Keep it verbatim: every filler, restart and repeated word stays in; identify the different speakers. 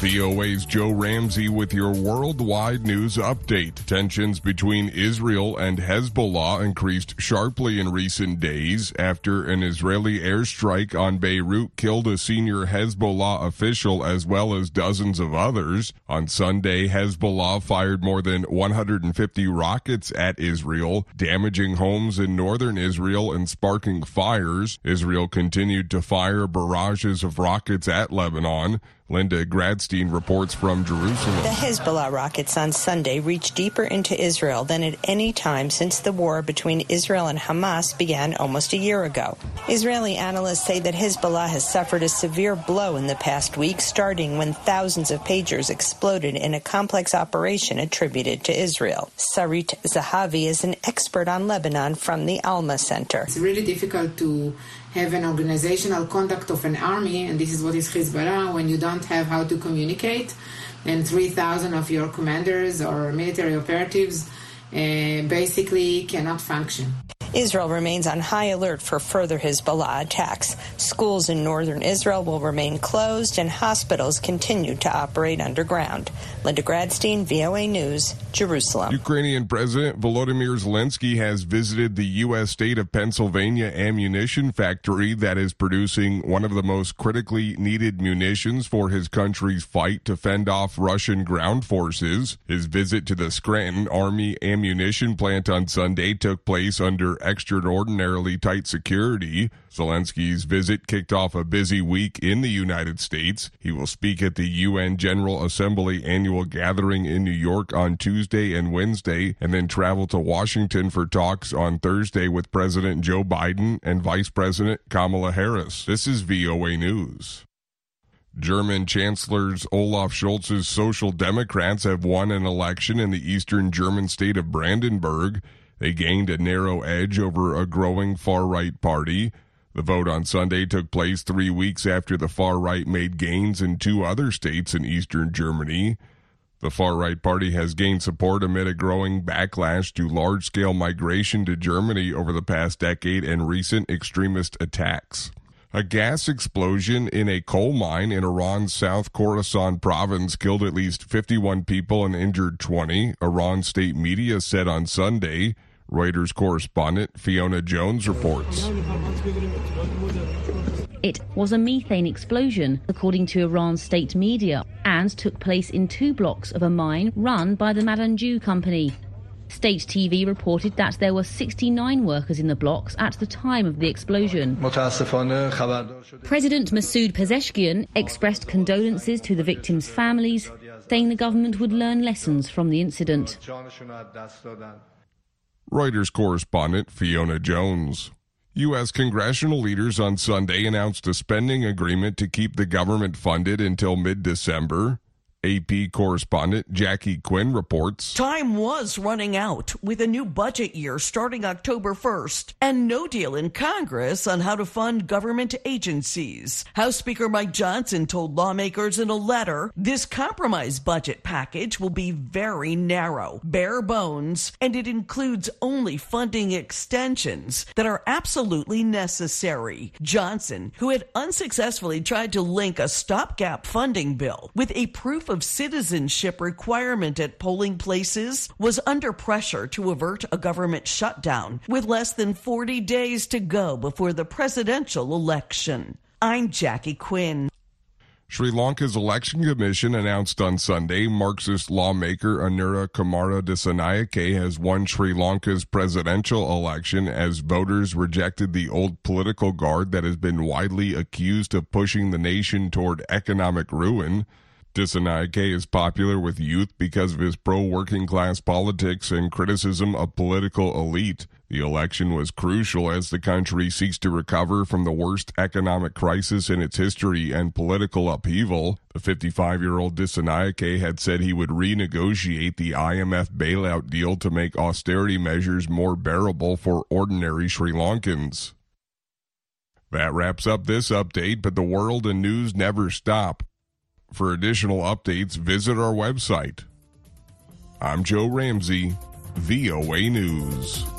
Speaker 1: V O A's Joe Ramsey with your worldwide news update. Tensions between Israel and Hezbollah increased sharply in recent days after an Israeli airstrike on Beirut killed a senior Hezbollah official as well as dozens of others. On Sunday, Hezbollah fired more than one hundred fifty rockets at Israel, damaging homes in northern Israel and sparking fires. Israel continued to fire barrages of rockets at Lebanon. Linda Gradstein reports from Jerusalem.
Speaker 2: The Hezbollah rockets on Sunday reached deeper into Israel than at any time since the war between Israel and Hamas began almost a year ago. Israeli analysts say that Hezbollah has suffered a severe blow in the past week, starting when thousands of pagers exploded in a complex operation attributed to Israel. Sarit Zahavi is an expert on Lebanon from the Alma Center.
Speaker 3: It's really difficult to have an organizational conduct of an army, and this is what is Hezbollah, when you don't have how to communicate, and three thousand of your commanders or military operatives uh, basically cannot function.
Speaker 2: Israel remains on high alert for further Hezbollah attacks. Schools in northern Israel will remain closed and hospitals continue to operate underground. Linda Gradstein, V O A News, Jerusalem.
Speaker 1: Ukrainian President Volodymyr Zelensky has visited the U S state of Pennsylvania ammunition factory that is producing one of the most critically needed munitions for his country's fight to fend off Russian ground forces. His visit to the Scranton Army ammunition plant on Sunday took place under extraordinarily tight security. Zelensky's visit kicked off a busy week in the United States. He will speak at the U N General Assembly annual gathering in New York on Tuesday and Wednesday, and then travel to Washington for talks on Thursday with President Joe Biden and Vice President Kamala Harris. This is V O A News. German Chancellor Olaf Scholz's Social Democrats have won an election in the eastern German state of Brandenburg. They gained a narrow edge over a growing far-right party. The vote on Sunday took place three weeks after the far-right made gains in two other states in eastern Germany. The far-right party has gained support amid a growing backlash to large-scale migration to Germany over the past decade and recent extremist attacks. A gas explosion in a coal mine in Iran's South Khorasan province killed at least fifty-one people and injured twenty, Iran state media said on Sunday. Reuters correspondent Fiona Jones reports.
Speaker 4: It was a methane explosion, according to Iran's state media, and took place in two blocks of a mine run by the Madanju company. State T V reported that there were sixty-nine workers in the blocks at the time of the explosion. President Masoud Pezeshkian expressed condolences to the victims' families, saying the government would learn lessons from the incident.
Speaker 1: Reuters correspondent Fiona Jones. U S congressional leaders on Sunday announced a spending agreement to keep the government funded until mid-December. A P correspondent Jackie Quinn reports.
Speaker 5: Time was running out with a new budget year starting October first and no deal in Congress on how to fund government agencies. House Speaker Mike Johnson told lawmakers in a letter, this compromise budget package will be very narrow, bare bones, and it includes only funding extensions that are absolutely necessary. Johnson, who had unsuccessfully tried to link a stopgap funding bill with a proof of of citizenship requirement at polling places, was under pressure to avert a government shutdown with less than forty days to go before the presidential election. I'm Jackie Quinn.
Speaker 1: Sri Lanka's election commission announced on Sunday Marxist lawmaker Anura Kumara Dissanayake has won Sri Lanka's presidential election as voters rejected the old political guard that has been widely accused of pushing the nation toward economic ruin. Dissanayake is popular with youth because of his pro-working class politics and criticism of political elite. The election was crucial as the country seeks to recover from the worst economic crisis in its history and political upheaval. The fifty-five-year-old Dissanayake had said he would renegotiate the I M F bailout deal to make austerity measures more bearable for ordinary Sri Lankans. That wraps up this update, but the world and news never stop. For additional updates, visit our website. I'm Joe Ramsey, V O A News.